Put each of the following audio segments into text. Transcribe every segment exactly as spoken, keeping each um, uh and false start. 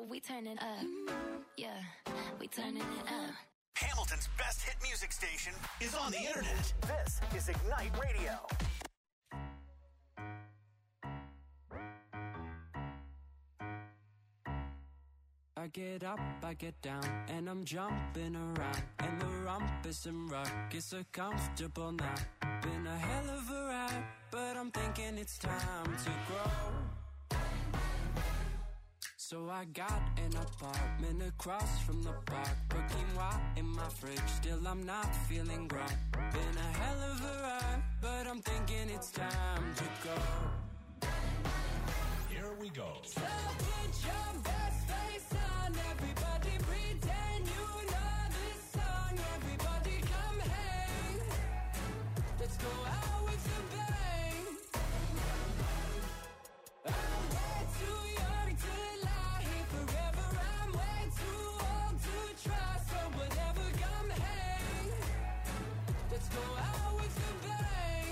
we turning up. Yeah, we turning it up. Hamilton's best hit music station is on the internet. This is Ignite Radio. I get up, I get down, and I'm jumping around. And the rumpus and ruckus so comfortable now. Been a hell of a ride, but I'm thinking it's time to grow. So I got an apartment across from the park. Put quinoa in my fridge, still I'm not feeling right. Been a hell of a ride, but I'm thinking it's time to go. Here we go. So put your best face on, everybody pretend you know this song. Everybody come hang, let's go out with a bang. I'm way too young to lie here forever. I'm way too old to try, so whatever, come hang, let's go out with a bang.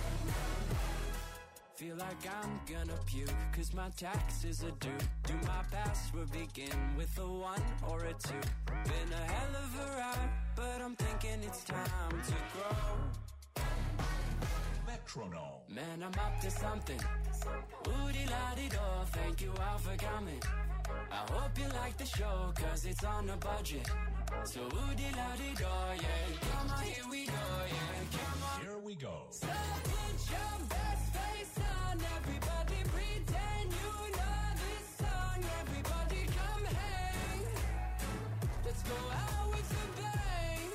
Feel like I'm gonna puke, cause my taxes are due. Do my password begin with a one or a two? Been a hell of a ride, but I'm thinking it's time to grow. Metronome. Man, I'm up to something. Oodie-la-dee-do, thank you all for coming. I hope you like the show, cause it's on a budget. So oodie-la-dee-do, yeah. Come on, here we go, yeah. Come on. Here we go. So put your best face on, everybody pretend you know this song. Everybody come hang, let's go out with a bang.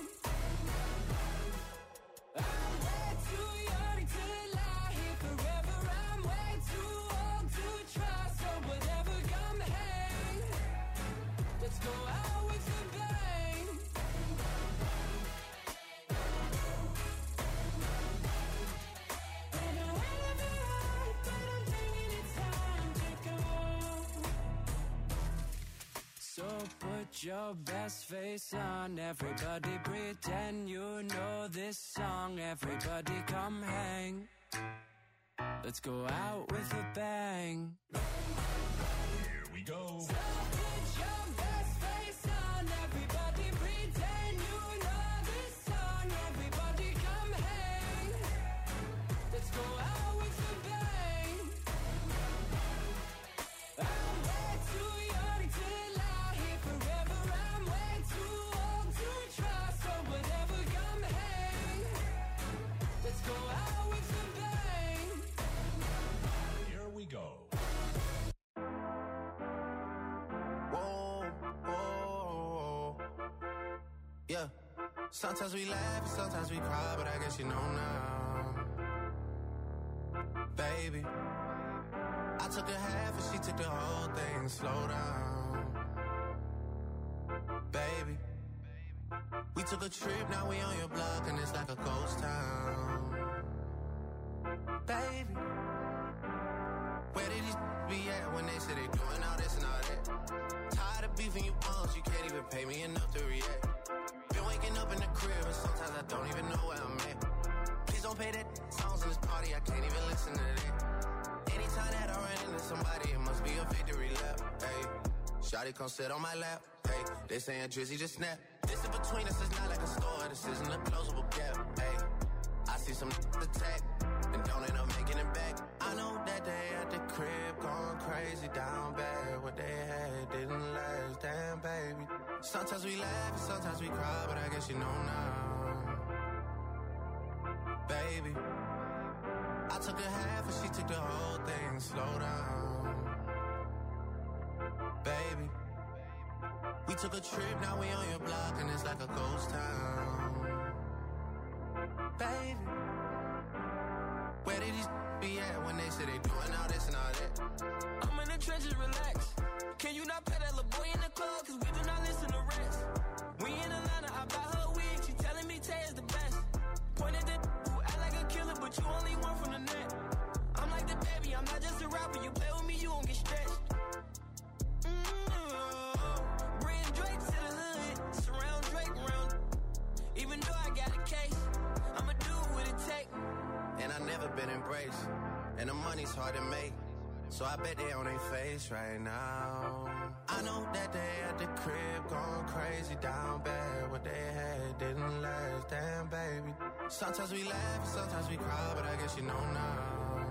I'm way too young to lie here forever. I'm way too old to try, so whatever, come hang, let's go out with a bang. Been a hell of a ride, but I'm thinking it's time to go. So put your best face on, everybody pretend you know this song. Everybody come hang, let's go out with a bang. Here we go. So put your best face on, everybody pretend you know this song. Everybody come hang, let's go out with a bang. I'm way too young to lie here forever. I'm way too old to try, so whatever, come hang, let's go out with a bang. Here we go. Whoa, whoa, yeah. Sometimes we laugh and sometimes we cry, but I guess you know now, baby. I took a half and she took the whole thing. Slow down, baby. We took a trip, now we on your block and it's like a ghost town, baby. Where did these be at when they say they doing all this and all that? Tired of beefing you punks, you can't even pay me enough to react. Been waking up in the crib and sometimes I don't even know where I'm at. Please don't pay that songs in this party, I can't even listen to that. Anytime that I run into somebody, it must be a victory lap. Hey, shawty come sit on my lap. Hey, they saying Drizzy just snap. This in between us is not like a store, this isn't a closable gap. Hey, I see some attack and don't end up making it back. I know that they at the crib going crazy down bad. What they had didn't last, damn baby. Sometimes we laugh and sometimes we cry, but I guess you know now, baby. I took a half and she took the whole thing. Slow down, baby. We took a trip, now we on your block and it's like a ghost town, baby. Where did these be at when they say they doing all this and all that? I'm in the trenches, relax. Can you not pet that little boy in the club? Cause we do not listen to rest. We in Atlanta, I buy her wig. She telling me Tay is the best. Pointed at who act like a killer, but you only one from the net. I'm like the baby, I'm not just a rapper. You play with me, you won't get stretched. Mm-hmm. Bring Drake to the hood. Surround Drake around. Even though I got a case, I'ma do what it take. And I never been embraced, and the money's hard to make. So I bet they on their face right now. I know that they at the crib going crazy down bad. What they had didn't last, damn baby. Sometimes we laugh and sometimes we cry, but I guess you know now.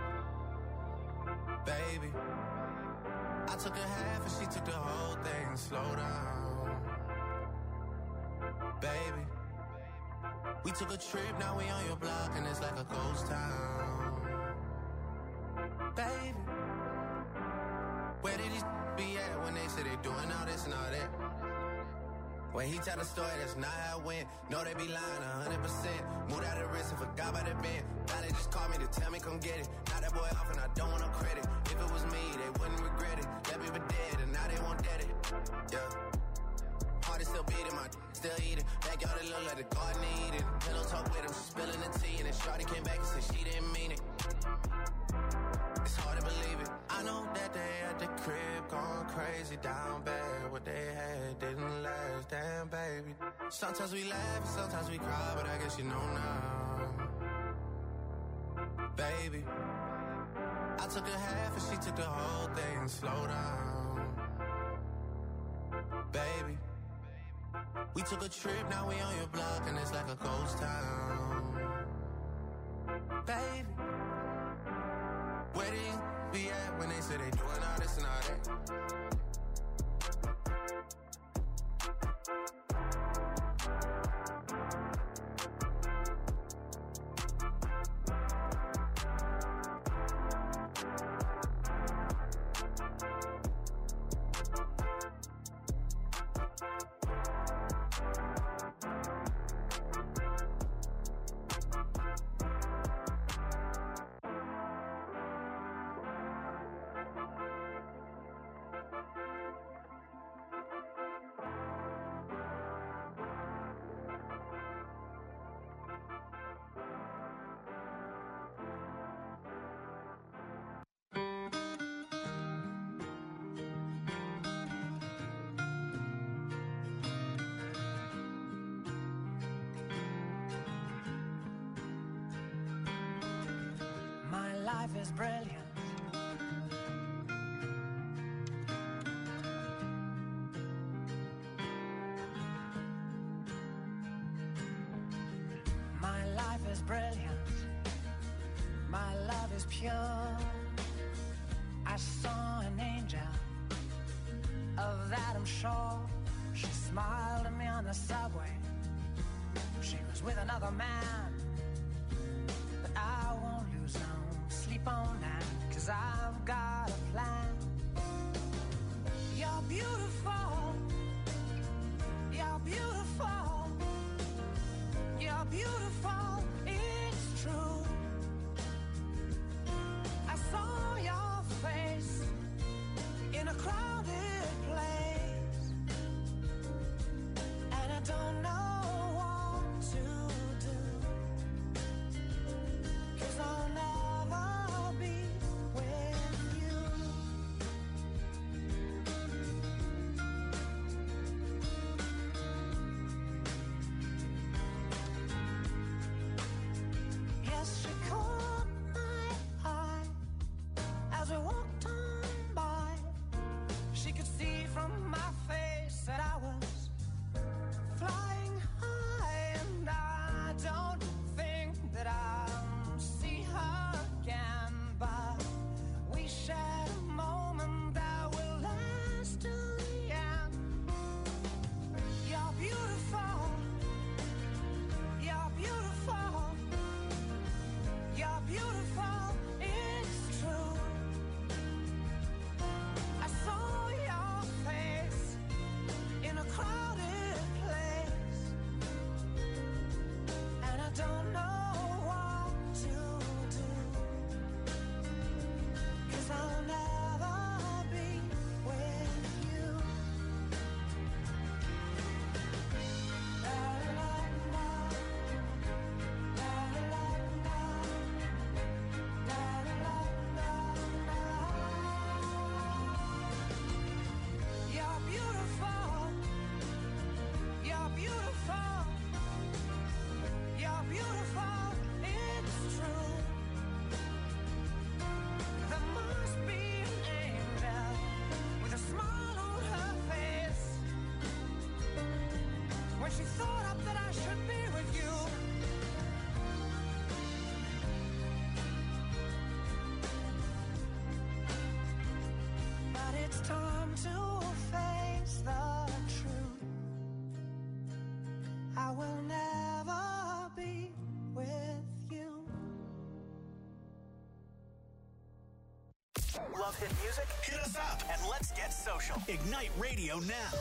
Baby, I took a half and she took the whole thing. Slow down. Baby, we took a trip, now we on your block and it's like a ghost town. Baby, where did these be at when they say they doing all this and all that? When he tell the story, that's not how it went. No, they be lying one hundred percent. Moved out of risk and forgot about the bend. Now they just call me to tell me come get it. Now that boy off and I don't want no credit. If it was me, they wouldn't regret it. Left me for dead and now they won't dead it. Yeah. Heart is still beating, my still eating. Backyard it look like the garden eating. Pillow talk with him, she spilling the tea. And then Shawty came back and said she didn't mean it. It's hard to believe it. I know that they at the crib going crazy down bad. What they had didn't last, damn baby. Sometimes we laugh and sometimes we cry, but I guess you know now. Baby, I took a half and she took the whole thing. Slow down. Baby, we took a trip, now we on your block and it's like a ghost town. Baby, where these be at when they say they doing all this and all that? Life is brilliant. My life is brilliant. My love is pure. I saw an angel, of that I'm sure. She smiled at me on the subway. She was with another man, but I won't lose no sleep on that, 'cause I've got a plan. You're beautiful. You're beautiful. You're beautiful. It's true. I saw your face in a crowded place, and I don't know what to do, 'cause I'll never be with you. Love hit music? Hit us up and let's get social. Ignite Radio now.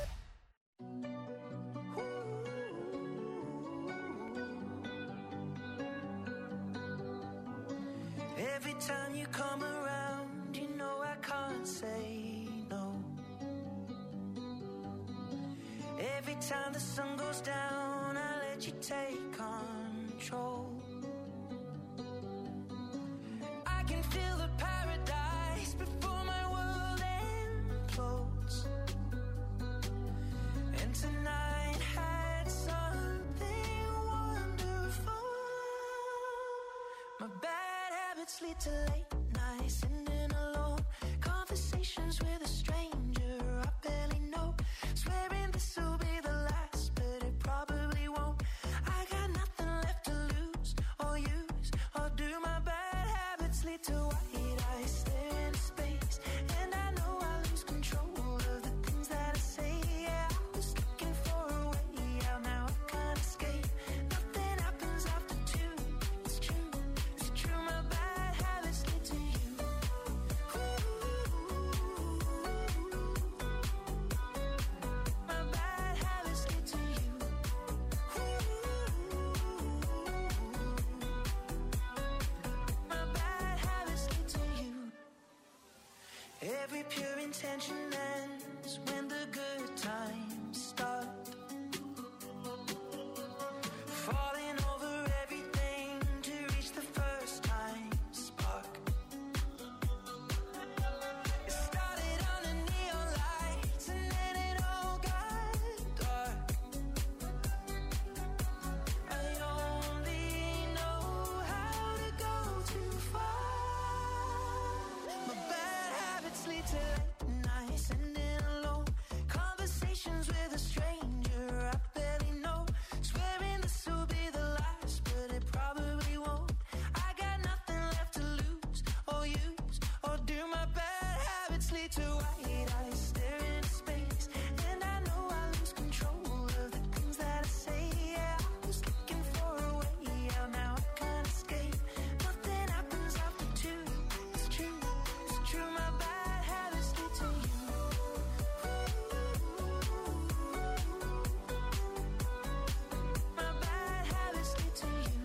Every time you come around, you know I can't say no. Every time the sun goes down, I let you take control. I can feel the paradise before my world implodes. And tonight had something wonderful. My bad habits lead to late nights, sitting alone. Conversations with a stranger I barely know. Swearing this will be the last, but it probably won't. I got nothing left to lose or use or do. My bad habits lead to white eyes stare into space, and I know I lose control of the things that I say. Yeah, I was looking for a way out, now I can't escape. Nothing happens after two. It's true, it's true. My bad habits lead to you. My bad habits lead to you. My bad habits lead to you. Every pure intention ends when the good times start. Falling over everything to reach the first time spark. It started under neon lights and then it all got dark. I only know how to go too far. My bad habits lead to late nights, sitting alone. Conversations with a stranger I barely know. Swearing this will be the last, but it probably won't. I got nothing left to lose or use or do. My bad habits lead to white eyes stare into space, and I know I lose control of the things that I say. Yeah, I was looking for a way out, now I can't escape. Nothing happens after two. It's true, it's true. My bad habits lead to you. My bad habits lead to you.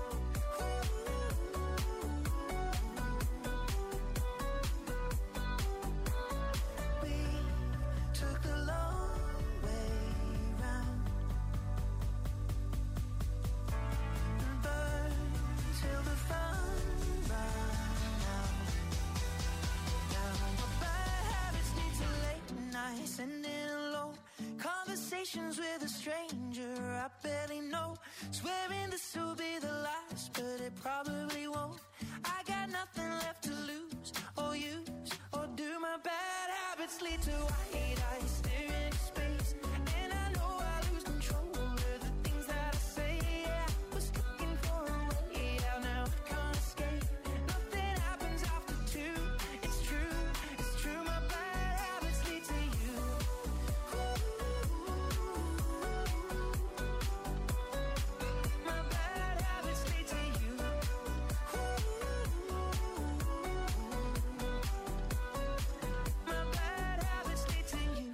We took the long way round and burned till the fun ran out. Now my bad habits lead to late nights, sitting alone. Conversations with a stranger I barely know. Swearing this will be the last, but it probably won't. I got nothing left to lose or use or do. My bad habits lead to white eyes stare into space, and I know I lose control of the things that I say. Yeah, I was looking for a way out, now I can't escape. Nothing happens after two. It's true, it's true. My bad habits lead to you. My bad habits lead to you. My bad habits lead to you.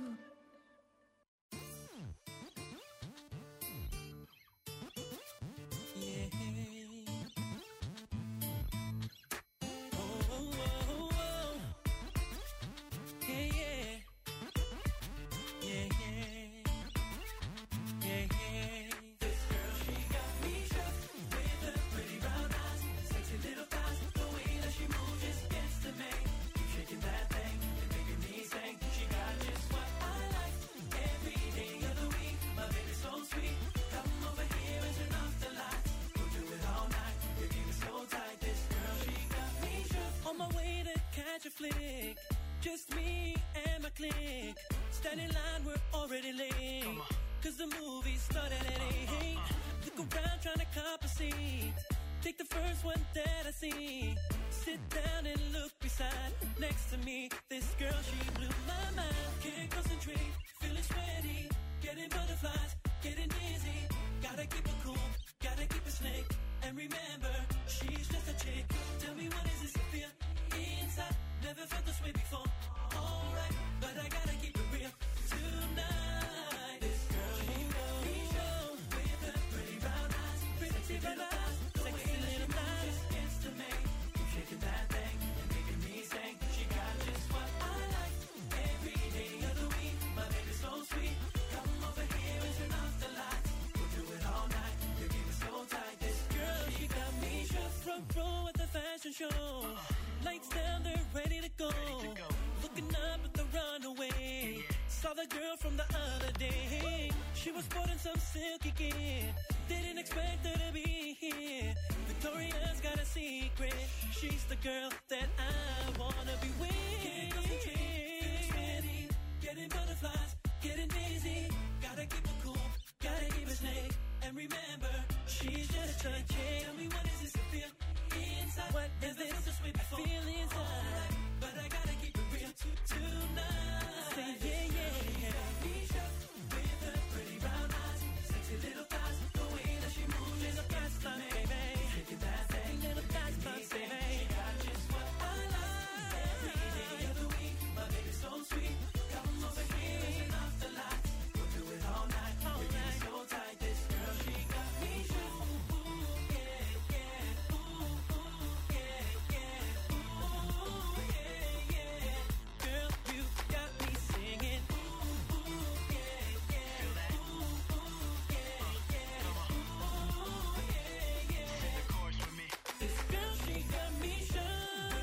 Yeah. Oh, oh, oh, oh. Yeah, yeah. Yeah, yeah. Yeah, yeah. This girl, she got me shook with her pretty brown eyes, sexy little thighs. The way that she moves just gets to me. Keep shaking that thing and making me sing. She got just what I like every day of the week. My baby's so sweet. Come over here and turn off the lights. We'll do it all night. Your game is so tight. This girl, she got me shook. On my way to catch a flick, just me and my clique. Standing in line, we're already late. Cause the movie started at eight. Look around trying to cop a seat. Take the first one that I see. Sit down and look beside, next to me. This girl, she blew my mind. Can't concentrate, feeling sweaty. Getting butterflies, getting dizzy. Gotta keep it cool, gotta keep it slick. And remember, she's just a chick. Tell me what is this I feel inside? Never felt the from the other day. She was sporting some silky gear. Didn't expect her to be here. Victoria's got a secret. She's the girl that I wanna be with. Getting concentrated, feeling steady, getting butterflies, getting dizzy. Gotta keep it cool, gotta keep it snake. And remember, she's just a chick. Tell me, what is this to feel inside? What is this so sweet before? I feel inside, but I gotta keep it real t- tonight. Say yeah, yeah, yeah. With her pretty brown eyes, sexy little thighs, the way that she moves is a fast line, baby. Shaking that thing, little fast line, baby. She got just what I like. Every day of the week, my baby's so sweet. Come over here and turn off the lights. We'll do it all night, all night. So tight, this girl, she got me shook. Ooh, yeah, yeah. Ooh, ooh, yeah, yeah. Ooh, yeah, yeah. Girl, you got me singing. Ooh, ooh, yeah, yeah. Ooh, ooh, yeah, yeah. Ooh, yeah, yeah. Sing the chorus with me. This girl, she got me shook.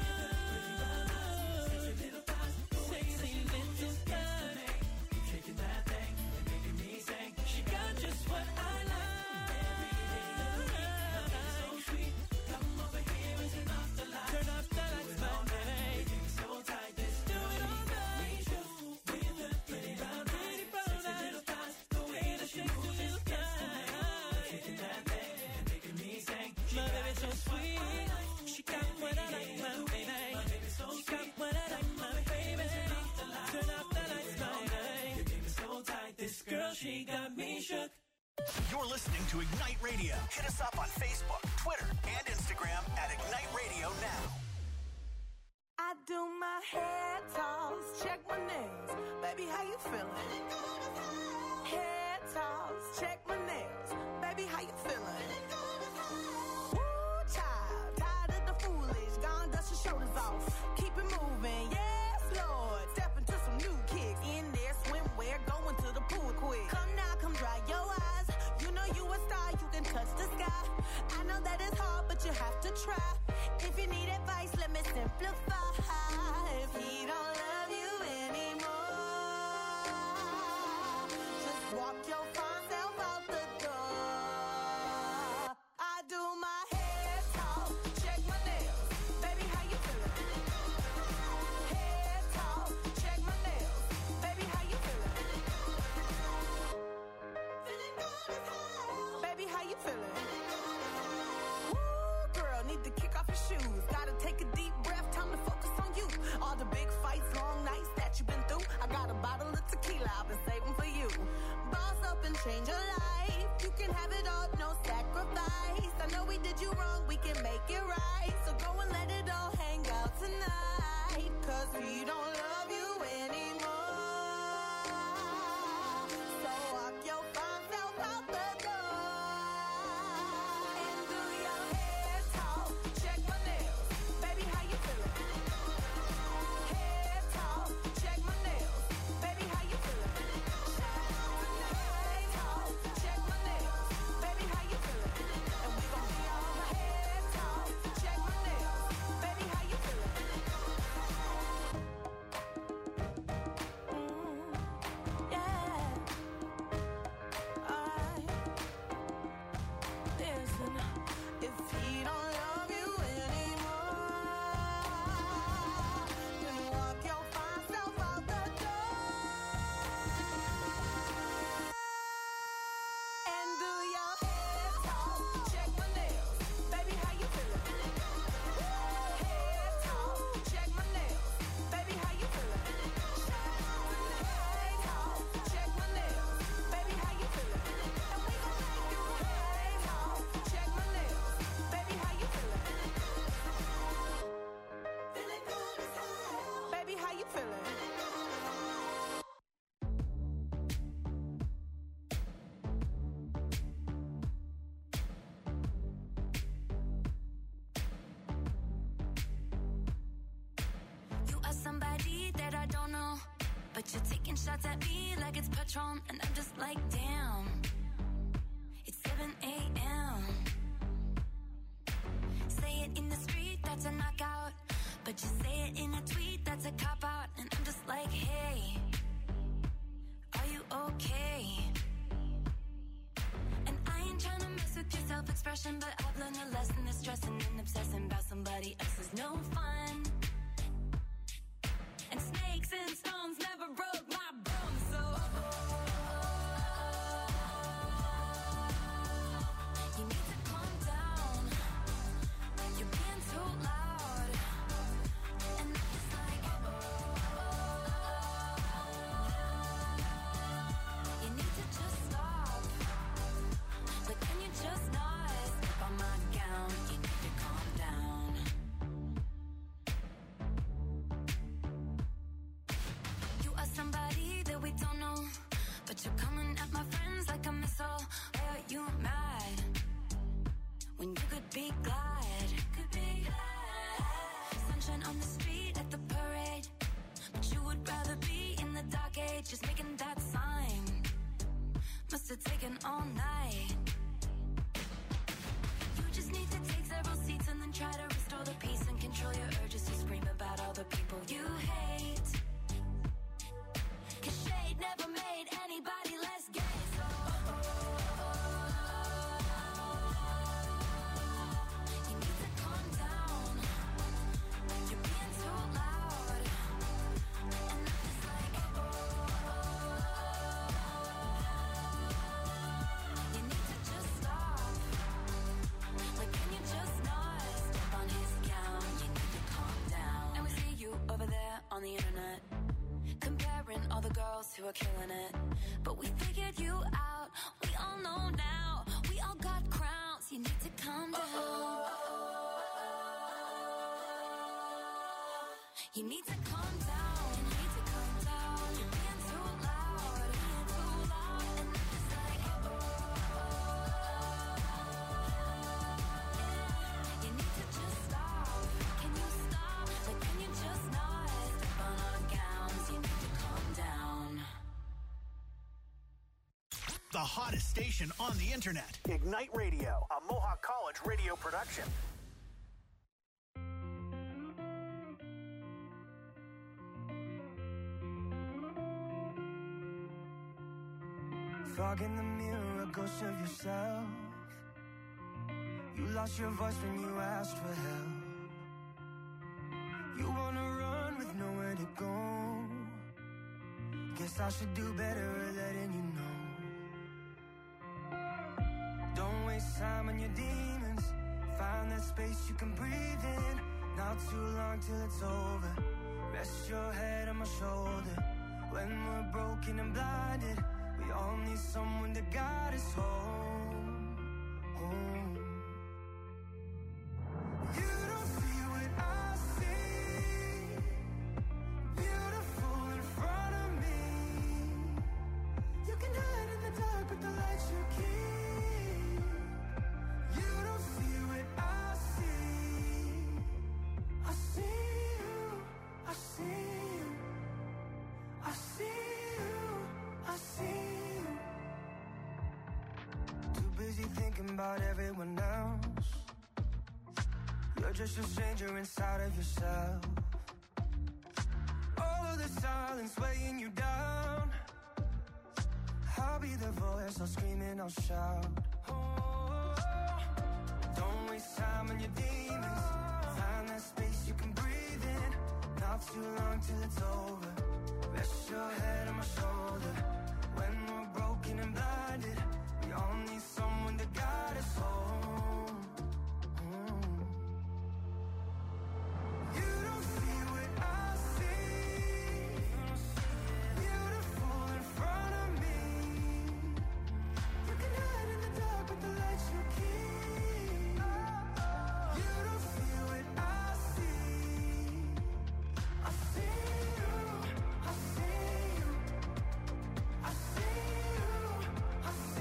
Sexy little thighs, sexy little thighs. Keep shaking that thing and making me sing. She got just what I like. Every day of the week, my baby's so sweet. Come over here and turn off the lights. Turn off the lights, my baby. Keep it so tight, this do it all night. With the pretty brown eyes, sexy little thighs, the way that she moves is nice. Shaking that thing and making me sing. My baby's so sweet. She got what I like, my baby. She got what I like, my baby. Turn off the lights, my baby. Keep it so tight, this girl, she got me shook. You're listening to Ignite Radio. Hit us up on Facebook, Twitter, and Instagram at Ignite Radio Now. I do my hair toss, check my nails. Baby, how you feeling? Hair toss, check my nails. Baby, how you feeling? Woo, child, tired of the foolish. Gone, dust your shoulders off. Keep it moving, yes, Lord. Step into some new kicks. In there, swimwear, going to the pool quick. Come now, come dry your eyes. You know you a star, you can touch the sky. I know that it's hard, but you have to try. If you need advice, let me simplify. If he don't love you anymore, just walk your fine self out the door. I do my hair talk, check my nails. Baby, how you feeling? Hair talk, check my nails. Baby, how you feeling? Feeling good as hell. Baby, how you feeling? Woo, girl, need to kick off your shoes. Gotta take a deep breath, time to focus on you. All the big fights, long nights that you've been through. I got a bottle of tequila I've been saving for you. Boss up and change your life. You can have it all, no sacrifice. I know we did you wrong, we can make it right. So go and let it all hang out tonight. Cause we don't love you anymore. So walk your fine self out the door. And do your hair talk, check my nails. Baby, how you feeling? Hair talk, check my nails. Baby, how you feeling? Hair talk, check my nails. Baby, how you feeling? And we gon' be all hair talk, check my nails. Baby, how you feeling? Mm, yeah. Alright. Listen, if he don't love you anymore, then walk your fine self out the door. And do your hair talk, check my nails. Baby, how you feeling? Hair talk, check my nails. Baby, how you feeling? Hair talk, check my nails. Baby, how you feeling? And we gon' make you hair talk, check my nails. Baby, how you feeling? Feeling good as hell. Baby, how you feeling? You are somebody that I don't know, but you're taking shots at me like it's Patron, and I'm just like, damn. It's seven a.m. Say it in the street, that's a knockout, but you say it in a tweet, that's a cop out, and I'm just like, hey, are you okay. And I ain't trying to mess with your self-expression, but I've learned a lesson that stressing and obsessing about somebody else is no fun. And snakes and stones never broke my bones, so you need to calm down. You're being too loud. And I'm just like, you need to just stop. But can you just not step on my gown? You need to calm down. You are somebody that we don't know, but you're coming at my friends like a missile. Why are you mad when you could be glad? Could be glad. Sunshine on the street at the parade, but you would rather be in the dark age, just making that sign. Must have taken all night. You just need to take several seats and then try to restore the peace and control your urges to scream about all the people you hate. Cause shade never made anybody less gay, so you need to calm down. You're being too loud. And I'm just like, you need to just stop. Like, can you just not step on his gown? You need to calm down. And we see you over there on the internet, comparing all the girls who are killing it. But we figured you out. We all know now. We all got crowns. You need to calm down. You need to calm down. You need to calm down. You're being too loud. Being too loud. And I'm just like, you need to just stop. Can you stop? Like, can you just not step on our gowns? You need to calm down. The hottest station on the internet. Ignite Radio, a Mohawk College radio production. Fog in the mirror, a ghost of yourself. You lost your voice when you asked for help. You wanna run with nowhere to go. Guess I should do better at letting you know. Don't waste time on your demons. Find that space you can breathe in. Not too long till it's over. Rest your head on my shoulder. When we're broken and blinded, we all need someone to guide us home, home. You don't see what I see. Beautiful in front of me. You can hide in the dark, but the lights you keep. You don't see what I see. I see you, I see you, I see you, I see you. Too busy thinking about everyone else. You're just a stranger inside of yourself. All of the silence weighing you down. I'll be the voice, I'll scream and I'll shout. Oh, don't waste time on your demons. Find that space you can breathe in. Not too long till it's over. Rest your head on my shoulder. When we're broken and blinded, we all need someone to guide us home. Mm. You don't see what I see. Beautiful in front of me. You can hide in the dark, but the lights you keep. You don't see what I see. I see you, I see you, I see you, I see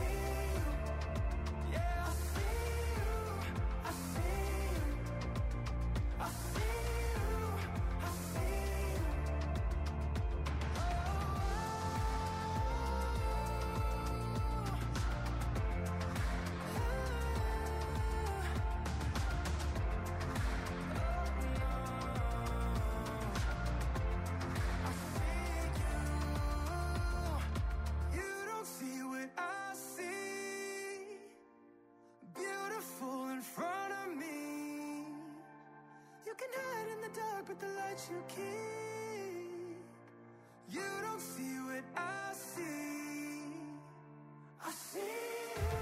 you keep. You don't see what I see. I see you.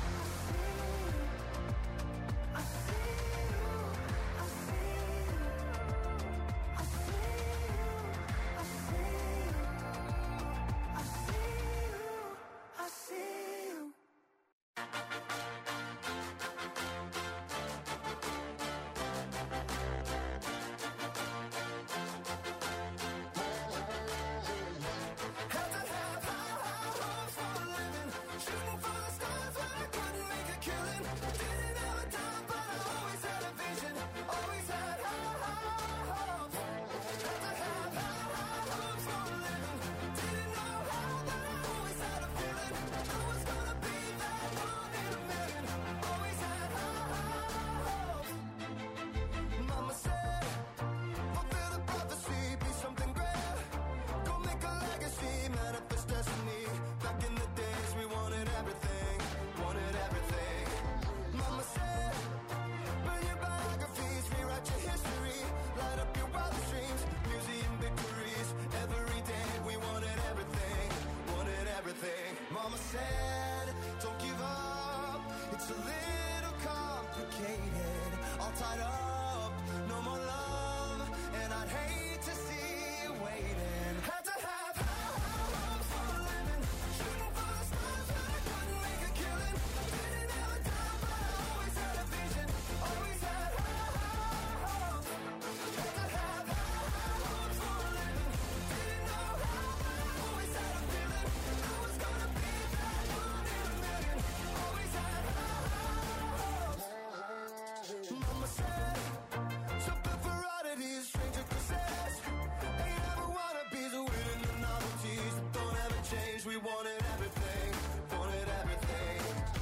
I see you. I see you. I see you. I see you. I see you. I see you. Mama said, don't give up, it's a little complicated, all tied up, no more love, and I'd hate to see you waiting. Had to have high hopes for a living, shooting for the stars but I couldn't make a killing. Didn't have a time but I always had a vision, always had high hopes. Had to have high hopes for a living, didn't know how but I always had a feeling I was gonna be that one in a million. Always had high hopes. Mama said, something for oddities, stranger possessed. Ain't never wannabes, winning the novelties that don't ever change. We wanted everything, wanted everything.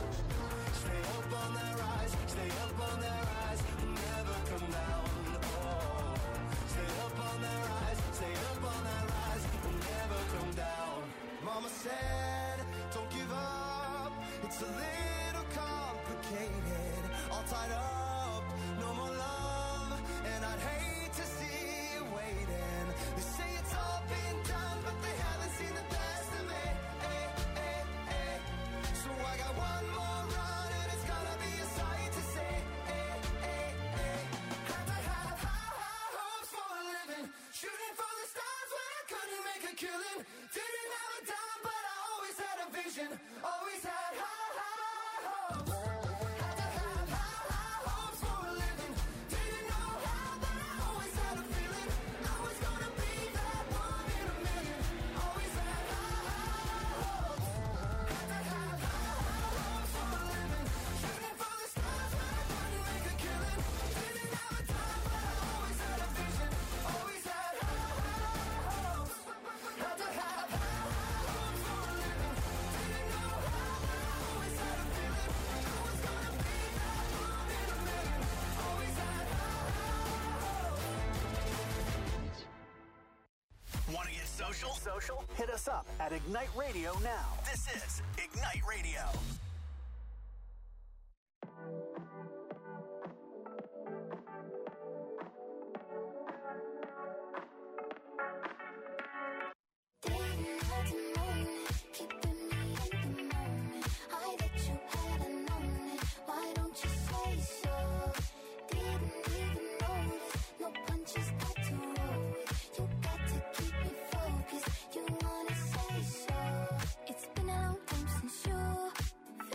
Stay up on that rise, stay up on that rise, never come down. Oh, stay up on that rise, stay up on that rise, never come down. Mama said, don't give up, it's a little complicated, all tied up, no more love, and I'd hate to see you waiting. They say it's all been done, but they haven't seen the best of me. Eh, eh, eh. So I got one more run, and it's gonna be a sight to see. Eh, eh, eh. Had to have high, high hopes for a living, shooting for the stars when I couldn't make a killing. Didn't have a dime, but I always had a vision, always had high, high hopes. Had to have high, high hopes for a living, didn't know how, but I always had a feeling I was gonna be that one in a million. Always had high, high hopes. Had to have high, high hopes for a living, shooting for the stars when I couldn't make a killing. Didn't have a time, but I always had a vision, always had high, high hopes. Had to have high, high hopes for a living, didn't know how, but I always had a feeling I was gonna be that one in a million. Always had high, high hopes. Want to get social? Social? Hit us up at Ignite Radio now. This is Ignite Radio. Didn't have to moan it, keeping me in the moment. I bet you hadn't known it. Why don't you say so? Didn't even notice. No punches got to roll with. You got to keep me focused. You wanna say so? It's been a long time since you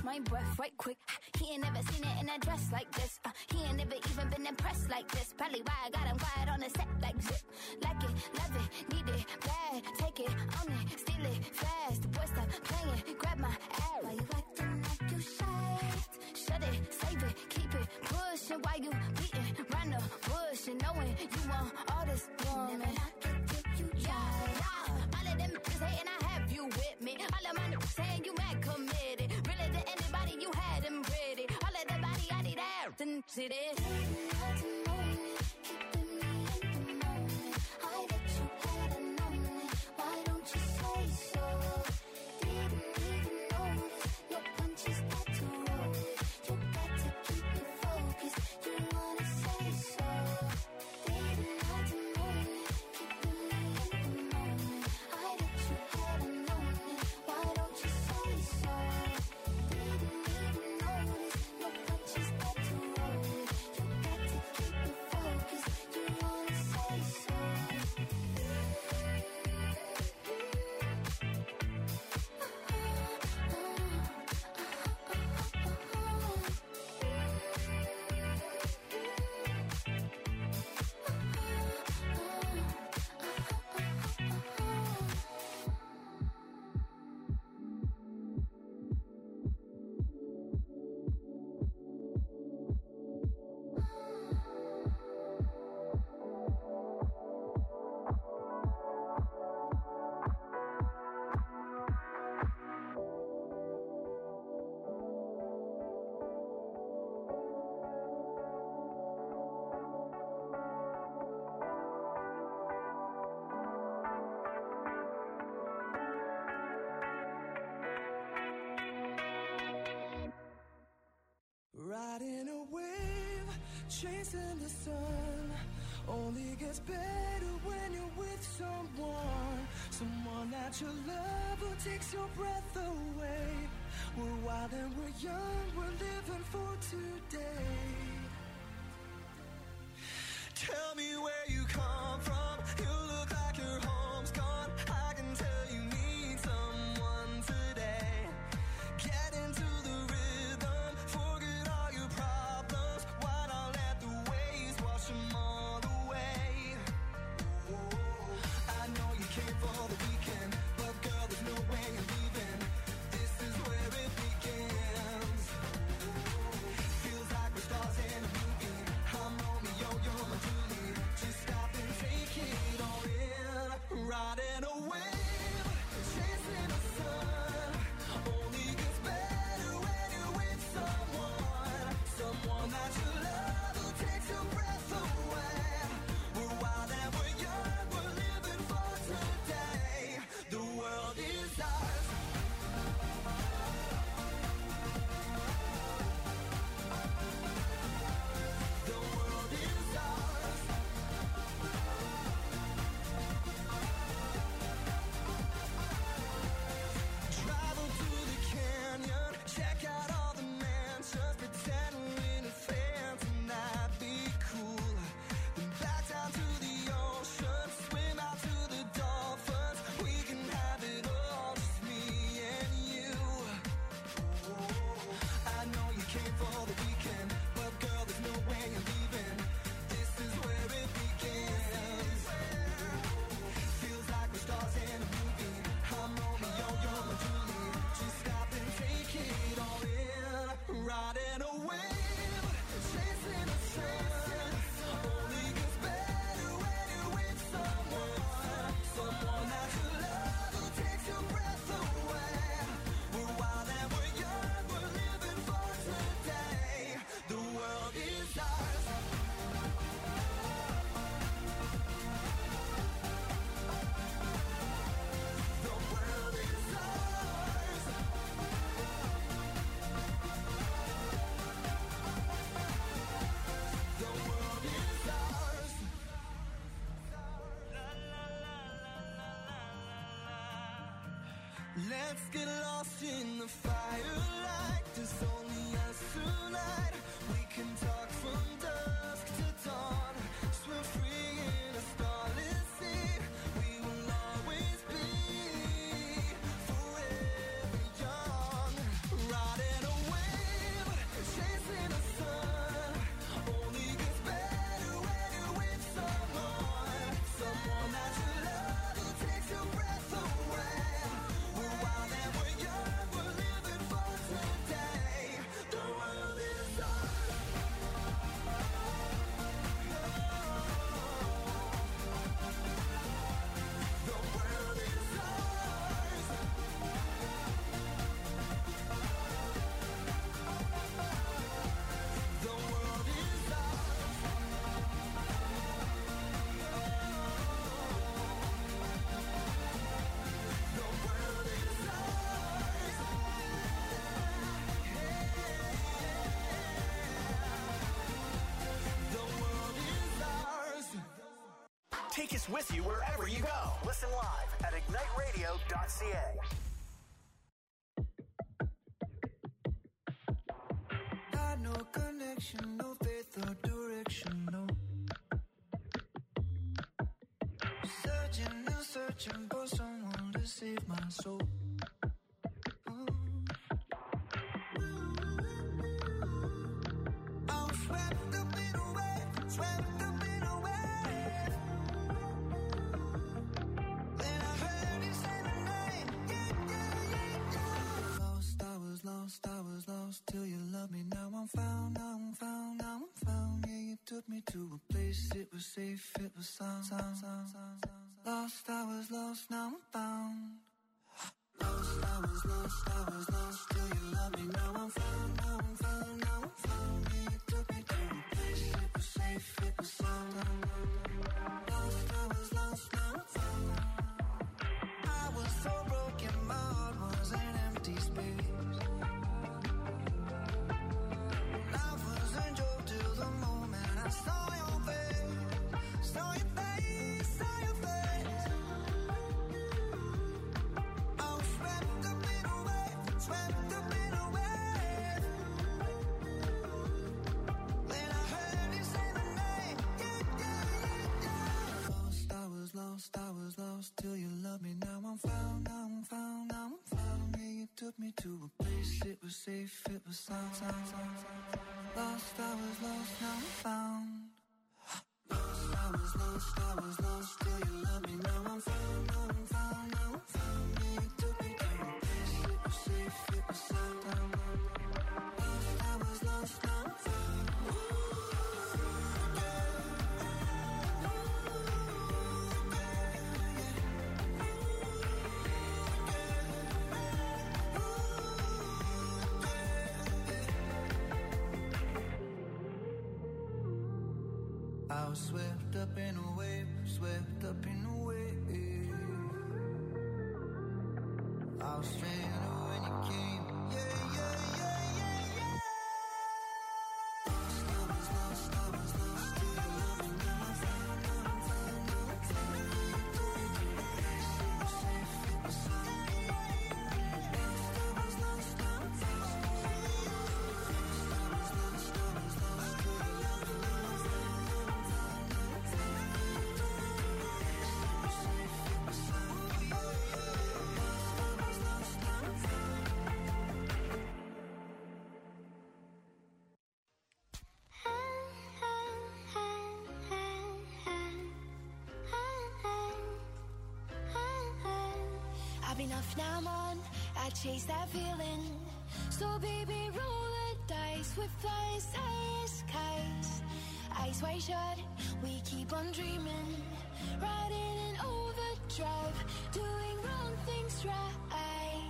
my breath right quick. He ain't never seen it in a dress like this. Uh, he ain't never even been impressed like this. Probably why I got him quiet on the set like zip. Like it, love it, need it, bad. Take it, own it, steal it, fast. The boy stop playing, grab my ass. Why you acting like you shy? Shut it, save it, keep it pushing. Why you beating round the bush and knowing you want all this woman? Never knock it till you try. Yeah. All of them bitches hating, I have you with me. All of my niggas saying you mad committed. Really to anybody you had them ready. All of the body I need out and see this. Riding a wave, chasing the sun. Only gets better when you're with someone. Someone that you love who takes your breath away. We're wild and we're young, we're living for today. Tell me where you come from. You look like your home's gone. I can tell you need someone today. Get into the rhythm, forget all your problems. Why not let the waves wash them all away? I know you came for the weekend, but girl, there's no way you're leaving. This is where it begins. Feels like we're stars in a movie. I'm Romeo, you're my Julie. Just stop and take it all in. Riding a wave, chasing the sun. Only gets better when you're with someone. Someone that you love who takes your breath away. We're wild and we're young, we're living for today. The world is ours. The world is ours. Travel to the canyon, check out all the mansions, pretend we're in a fan tonight, be cool. Then back down to the ocean, swim out to the dolphins. We can have it all, just me and you. I know you came for the weekend, but girl, there's no way you're leaving. This is where it begins. Feels like we're stars in a movie. I'm Romeo, you're my Julie. Just stop and take it all in. Riding a wave, chasing the sun. Only gets better when you're with someone. Someone that you love who takes your breath away. We're wild and we're young, we're living for today. The world is ours. The world is ours. The world is ours. Let's get lost in the firelight. There's only us tonight. We can talk from dusk to dawn. Swim free in a starless sea. We will always be forever young. Riding a Take us with you wherever you go. Listen live at ignite radio dot c a. Got no connection, no faith or direction, no. Searching and searching for someone to save my soul. I'm swept up in a wave, swept up in a wave. Then I heard you say my name, yeah, yeah, yeah, yeah. Lost, I was lost, I was lost till you loved me. Now I'm found, now I'm found, now I'm found. Yeah, you took me to a place, it was safe, it was sound, sound, sound, sound, sound. Lost, I was lost, now I'm found. Lost, I was lost, I was lost till you loved me. Now I'm found, now I'm found, now I'm found. Yeah, you took me to a place, it was safe, it was sound. Lost, I was lost, now I'm found. I was so broken, my heart was an empty space. Life was a joke till the moment I saw your face, saw your face, saw your face. I was swept up in a wave, swept up in a wave. Then I heard you say my name, yeah, yeah, yeah, yeah. Lost, I was lost, I was lost till you loved me. Now I'm found, now I'm found, now I'm found. Yeah, you took me to a place, it was safe, it was sound, sound, sound, sound. Lost, I was lost, now I'm found. Lost, I was lost, I was lost till you loved me. Now I'm found, now I'm found, now I'm found. Yeah, you took me to a place, it was safe, it was sound. Lost, I was lost, now I'm found. I was swept up in a wave, swept up in a wave. I was stranded when you came, yeah, yeah, yeah, yeah, yeah. Lost, I was lost, I was lost till you loved me. Now I'm found, now I'm found, now I'm found. You took me to a place, it was safe, it was sound. Lost, I was lost, now I'm found. Lost, I was lost, I was lost till you loved me. Now I'm found. I've been off, now I'm on. I chase that feeling. So baby, roll the dice with flying skies. Eyes wide shut, we keep on dreaming. Riding in overdrive, doing wrong things right.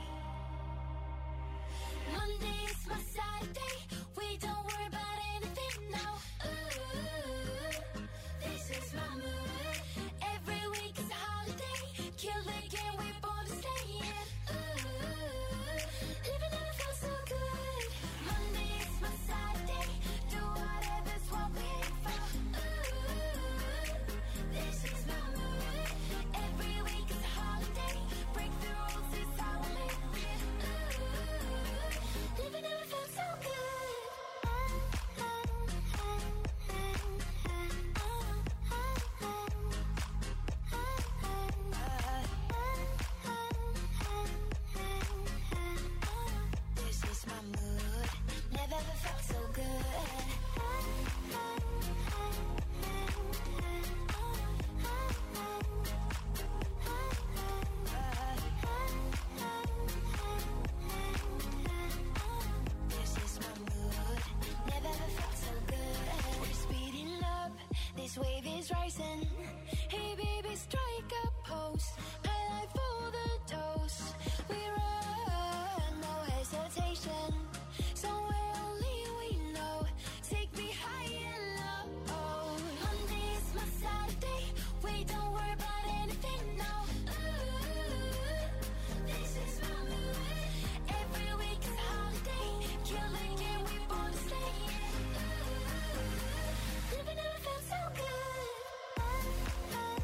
Monday's my Saturday. We don't worry about anything now. Ooh, this is my mood. Every week is a holiday. Kill the game, we're born to stay in. Ooh, living never felt so good. Monday is my Saturday. Do whatever's what we aim for. Ooh, this is my mood. Every week is a holiday. Break the rules, it's how we live it. Ooh, living never felt so good. This is my mood. Never ever felt so good. This is my mood. Never ever felt so good. We're speeding up. This wave is rising. Hey baby, strike a pose. High life for the dose. We run, no hesitation. Somewhere only we know. Take me high and low. Monday is my Saturday. We don't worry about anything now. Ooh, this is my mood. Every week is a holiday. Kill the game, we born to stay. Ooh, living never felt so good.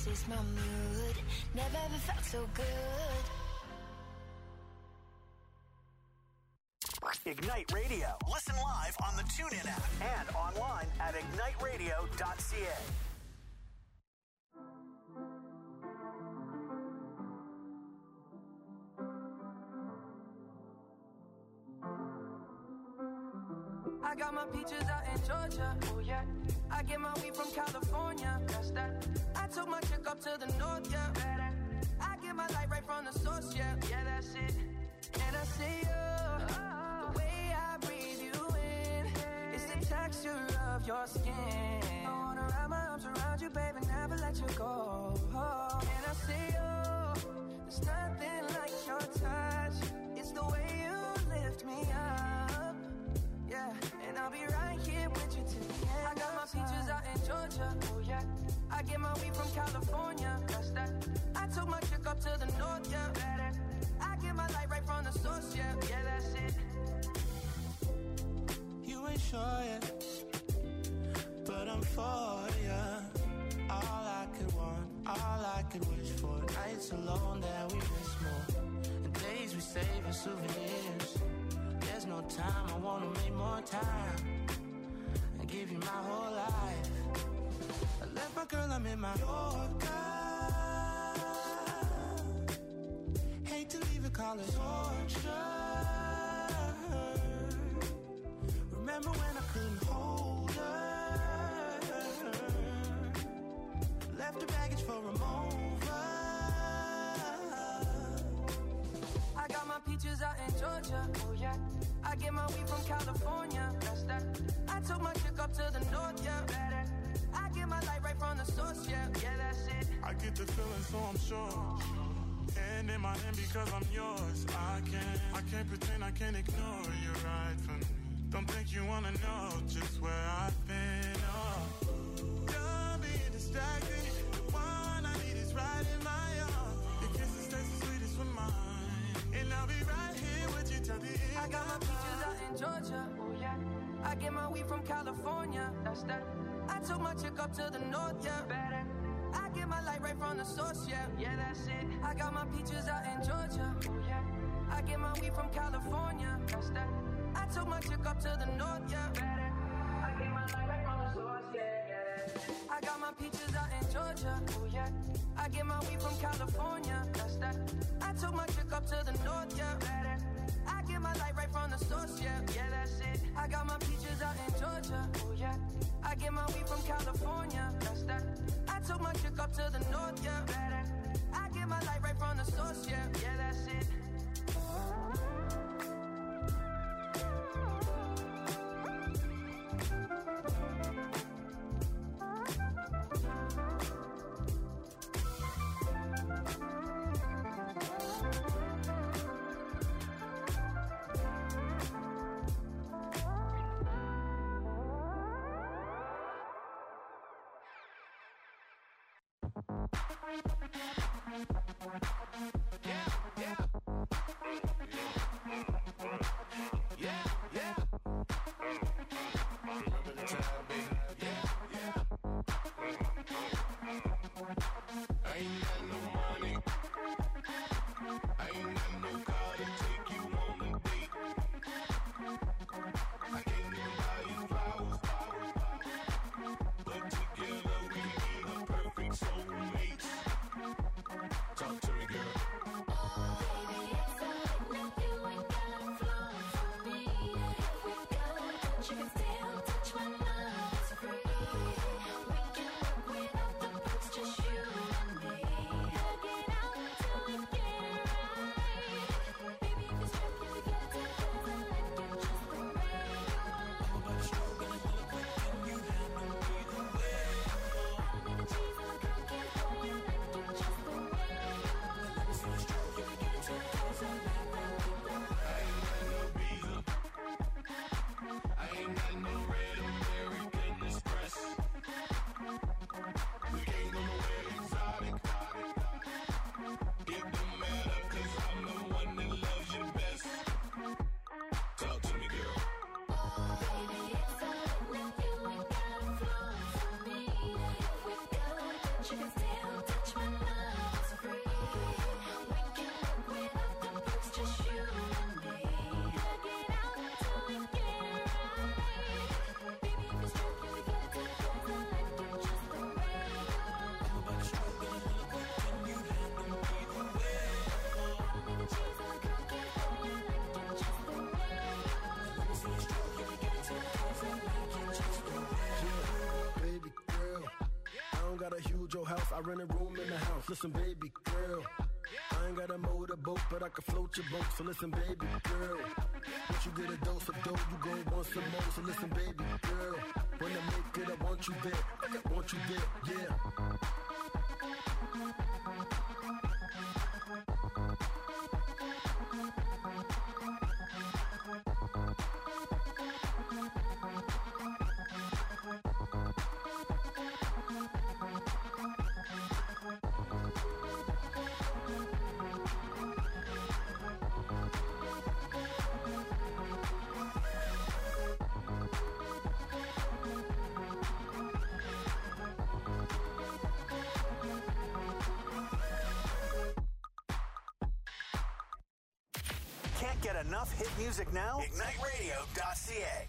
is my mood. Never ever felt so good. Ignite Radio. Listen live on the TuneIn app and online at ignite radio dot c a. I got my peaches out in Georgia, oh yeah. I get my weed from California, that's that. I took my chick up to the north, yeah. Better. I get my light right from the source, yeah. Yeah, that's it. And I see you, oh. The way I breathe you in, it's the texture of your skin. I wanna wrap my arms around you, baby, never let you go. Oh. And I see you, there's nothing like your touch. It's the way you lift me up. Yeah, and I'll be right here with you till the end. I got my peaches out in Georgia, oh yeah. I get my weed from California, that's that. I took my chick up to the north, yeah. Better. I get my light right from the source, yeah. Yeah, that's it. You ain't sure yet, but I'm for ya. All I could want, all I could wish for. Nights alone that we miss more, and days we save as souvenirs. There's no time, I wanna make more time and give you my whole life. I left my girl, I'm in my Yorker. Hate to leave it, call it torture. Remember when I couldn't hold her? Left her baggage for a mover. I got my peaches out in Georgia, oh yeah. I get my weed from California, that's that. I took my chick up to the north, yeah. Better. I get my light right from the source, yeah. Yeah, that's it. I get the feeling, so I'm sure. Hand in my hand because I'm yours. I can't, I can't pretend, I can't ignore you right from me. Don't think you wanna know just where I've been. Oh, don't be distracted. The one I need is right in my arms. Your kisses taste the sweetest with mine, and I'll be right here with you till the end. I got my peaches out in Georgia, oh yeah. I get my weed from California, that's that. I took my chick up to the north, yeah. Better. I get my light right from the source, yeah. Yeah, that's it. I got my peaches out in Georgia, oh yeah. I get my weed from California, that's that. I took my chick up to the north, yeah. Better. I get my light right from the source, yeah, yeah. I got my peaches out in Georgia, oh yeah. I get my weed from California, that's that. I took my chick up to the north, yeah. Better. I get my light right from the source, yeah. Yeah, that's it. I got my peaches out in Georgia, oh yeah. I get my weed from California, that's that. I took my chick up to the north, yeah. Better. I get my light right from the source, yeah. Yeah, that's it. house, I rent a room in the house. Listen, baby girl, I ain't got a motorboat, but I can float your boat. So listen, baby girl, once you get a dose of dough, you gon' want some more. So listen, baby girl, when I make it, I want you there. I want you there, yeah. Can't get enough hit music now? Ignite Radio dot C A.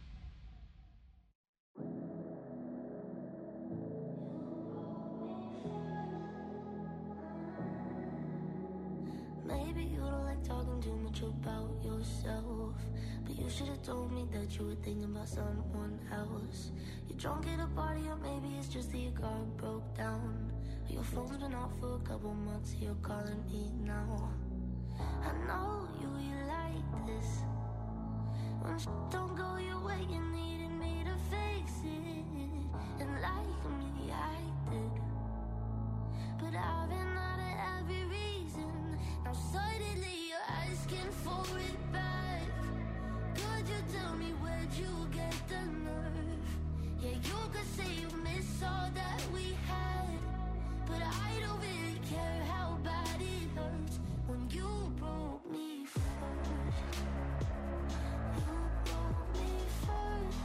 Maybe you don't like talking too much about yourself, but you should have told me that you were thinking about someone else. You're drunk at a party, or maybe it's just that your car broke down. Or your phone's been off for a couple months, you're calling me now. I know you, you like this. When sh- don't go your way, you needed me to fix it. And like me, I did. But I've been out of every reason. Now suddenly you're asking for it back. Could you tell me where'd you get the nerve? Yeah, you could say you miss all that we had, but I don't really care how bad it hurts. When you broke me first, you broke me first.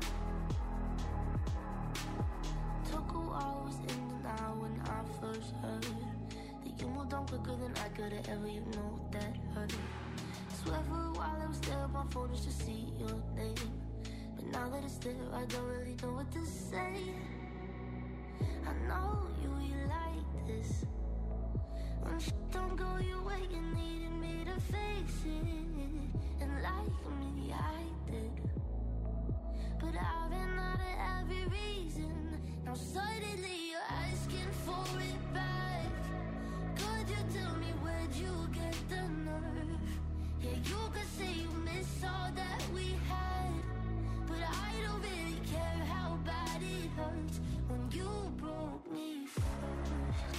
Took a while, was in denial when I first heard that you moved on quicker than I could've ever, you know that hurt. Swear for a while I was there on my phone just to see your name, but now that it's there, I don't really know what to say. I know you, you like this. When sh- don't go your way, you needed me to fix it. And like me, I did. But I've been out of every reason. Now suddenly you're asking for it back. Could you tell me where'd you get the nerve? Yeah, you could say you miss all that we had, but I don't really care how bad it hurts. When you broke me first,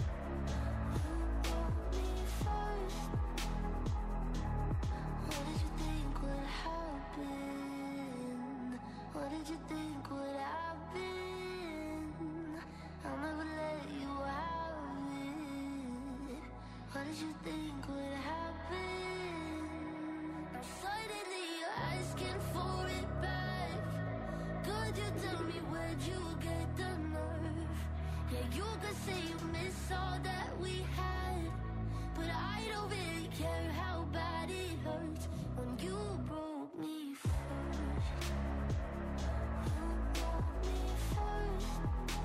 what did you think would happen? What did you think would happen? I'll never let you have it. What did you think would happen? Now suddenly you're asking for it back. Could you tell me where'd you get the nerve? Yeah, you could say you miss all that we had, but I don't really care how bad it hurts. When you broke me first, you broke me first.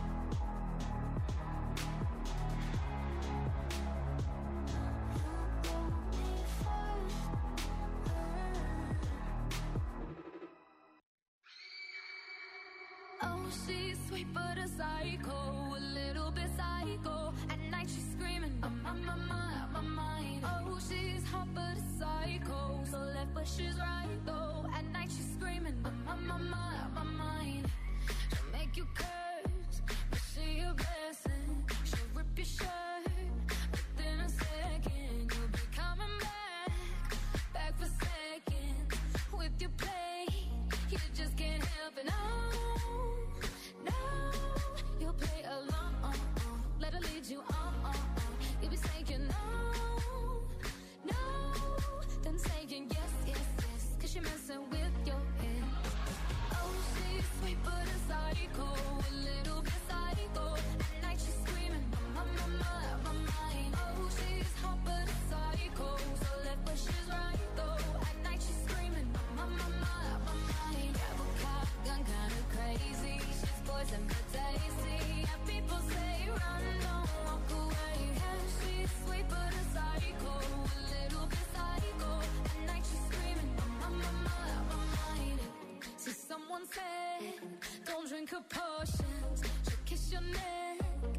You broke me first. Oh, she's sweet but a psycho, a little bit psycho. At night she's screaming, I'm on my mind, my mind. Oh, she's hot but a psycho, so left but she's right though. At night she's screaming, I'm on my mind, my mind. She'll make you curse, but she a blessing. She'll rip your shirt within a second. You'll be coming back, back for seconds. With your play, you just can't help it. No, no, you'll play along. Let her lead you on. You'll be saying no, no, then saying yes, yes, yes, cause you're messing with your head. Oh, she's sweet but a psycho, a little bit psycho. At night she's screaming, my, my, my, my mind. Oh, she's hot but a psycho, so left but she's right though. At night she's screaming, my, my, my, my mind. Grab a cop, gun kinda crazy. She's poison but tasty. Yeah, people say run, don't walk away. Yeah, she's sweet but a psycho, a little bit psycho. At night she's screaming, my, my, my, my mind. See, someone said, don't drink her potions. She'll kiss your neck with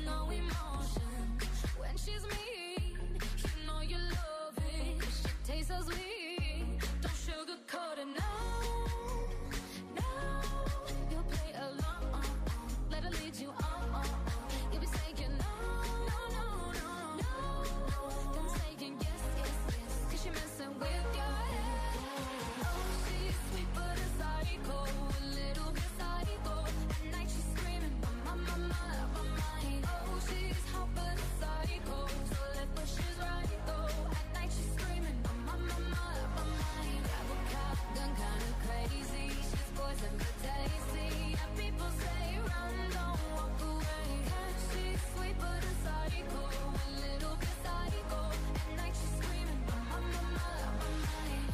no emotion. When she's mean, you know you love it. She tastes so sweet. Don't sugarcoat it, no, no. You'll play along, let her lead you on. You'll be saying no, no, no, no, no. Then saying yes, yes, yes, 'cause she messing with your head. Oh, she's sweet but a psycho, a little bit psycho. At night she's screaming, my, my, my, my mind. Oh, she's hot but a psycho, so left but she's right though. At night she's screaming, my, my, my, my mind. Grab a cop, gun kinda crazy. She's poison but tasty. And people say run, don't walk away. She's sweet but a psycho, a little bit psycho. At night she's screaming, my, my, my, my mind.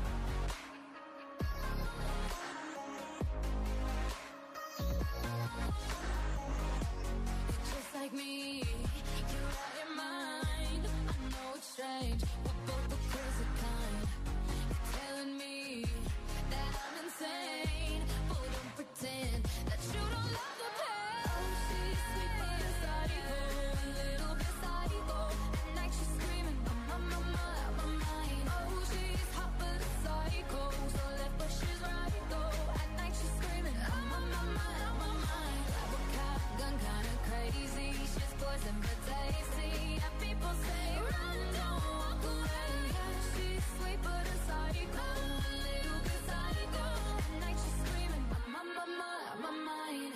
Just like me, you're out your mind. I know it's strange, we're both the crazy kind. You're telling me that I'm insane, but don't pretend that you don't love the pain. Oh, she's sweet but a psycho, a little bit psycho. At night she's screaming, my, my, my, my mind. Oh, she's hot but a psycho, so left but she's right though. At night she's screaming, my, my, my, my mind. Grab a cop, gun kinda crazy. She's poison but tasty. And people say run, don't walk away. She's sweet but a psycho, a little bit psycho. At night she's screaming, my, my, my, my mind.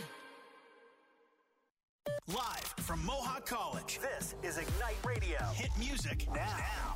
Live from Mohawk College, this is Ignite Radio. Hit music now.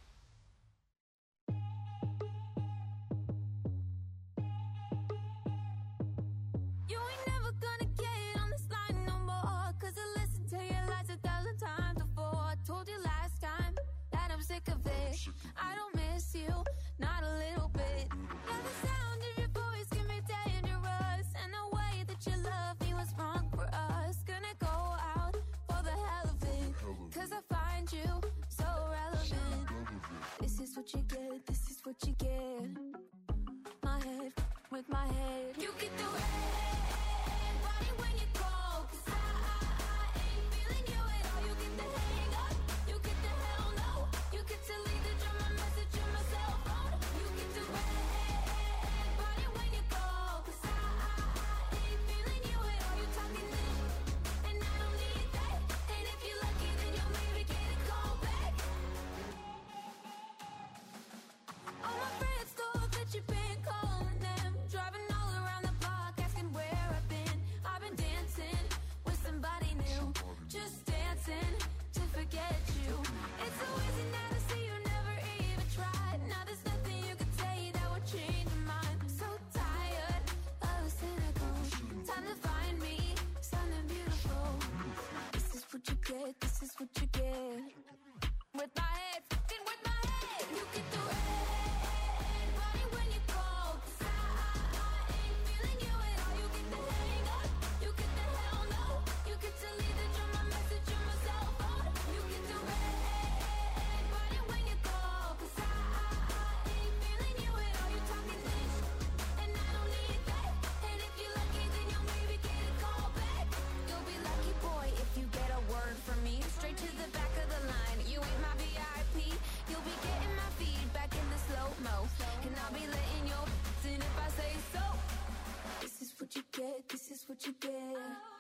You ain't never gonna get on this line no more, 'cause I listened to your lies a thousand times before. I told you last time that I'm sick of it. I don't miss you, not a little bit. And the sound of your voice can be dangerous, and the way that you love me was wrong for us. Gonna go out for the hell of it, 'cause I find you so relevant. This is what you get, this is what you get. My head with my head. You get the red body when you call, 'cause I, I, I ain't feeling you at all. You get the hang up, you get the hell no. You get to leave the drum, my message on my cell phone. You get the red body when you call, 'cause I, I, I ain't feeling you at all. You talking this, and I don't need that. And if you're lucky, then you'll maybe get a call back. All my friends thought that you've been calling them, driving all around the block, asking where I've been. I've been dancing with somebody new, just dancing to forget you. It's so easy now to see you never even tried. Now there's nothing you could say that would change your mind. I'm so tired of the cynical. Time to find me something beautiful. This is what you get, this is what you get. With my head, fucking with my head. You get the red body when you call, 'cause I, I, I ain't feeling you at all. You get the hang up, you get the hell no. You get to leave the drum, my message on my cell phone. You get the red body when you call, 'cause I, I, I ain't feeling you at all. You talking this, and I don't need that. And if you're lucky, then you'll maybe get a call back. You'll be lucky, boy, if you get a word from me. Straight to the back of the line, you ain't my V I P. You'll be getting my feedback in the slow-mo, and I'll be letting your in if I say so. This is what you get, this is what you get.